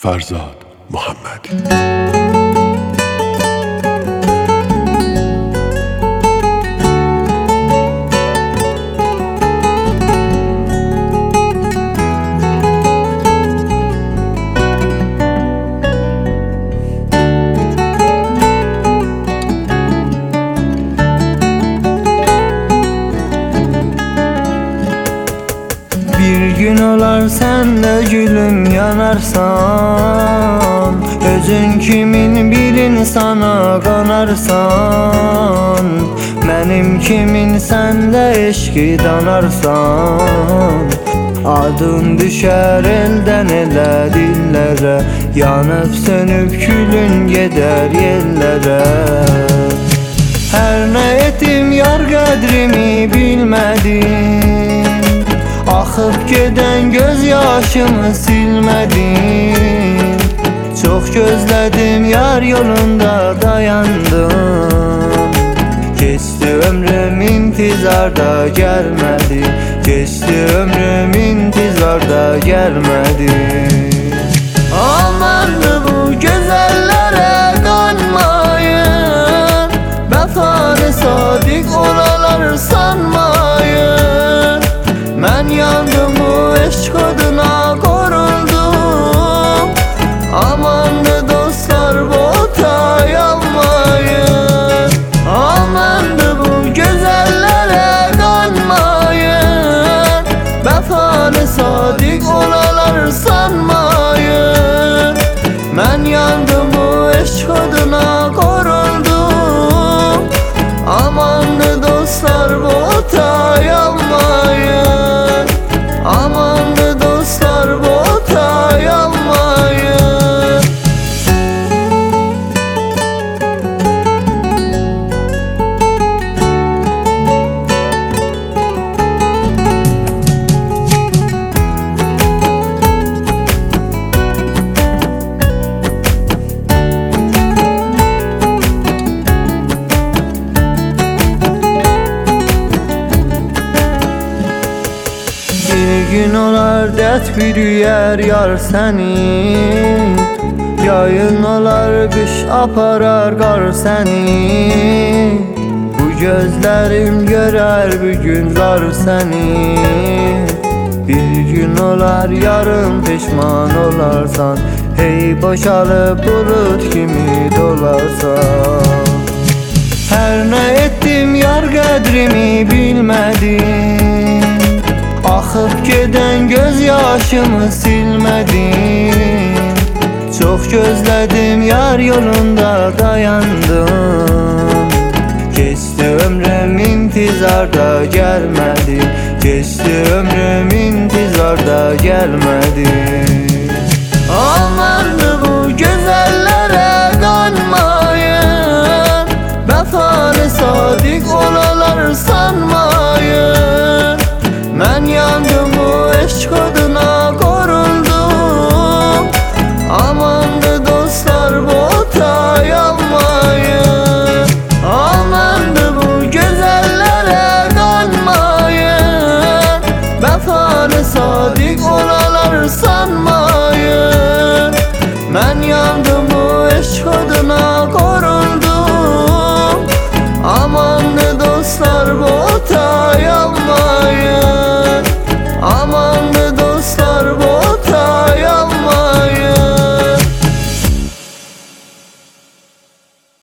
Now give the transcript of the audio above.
Ferzad Muhammed. Bir gün olar sen de gülüm yanarsan, özün kimin bilin sana kanarsan, benim kimin sen de eşki danarsan. Adın düşer elden ele dillere, yanıp sönüp külün gider yerlere. Her ne ettim yar kadrimi bilmedim, akıp giden gözyaşımı silmedim. Çok gözledim yar yolunda dayandım, geçti ömrüm intizarda gelmedi, geçti ömrüm intizarda gelmedi. Amandı bu güzellere kanmayın, vefanı sadık olalar sanmayın. Ben yandım bu eşk adına koruldum, amandı dostlar bota yanmayın. Amandı bu güzellere kanmayın, vefanı sadık olalar sanmayın. Ben yandım bu eşk adına koruldum, amandı dostlar bota yanmayın. Amandı dostlar bota yanmayın. Bir gün olar dert bürüyer yar seni, yayın olar kış aparar kar seni. Bu gözlerim görer bugün zar seni, bir gün olar yarın pişman olarsan, hey boşalıp bulut kimi dolarsan. Her ne ettim yar kadrimi bilmedim, akıp giden gözyaşımı silmedim. Çok gözledim yar yolunda dayandım, geçti ömrüm intizarda gelmedi, geçti ömrüm intizarda gelmedi.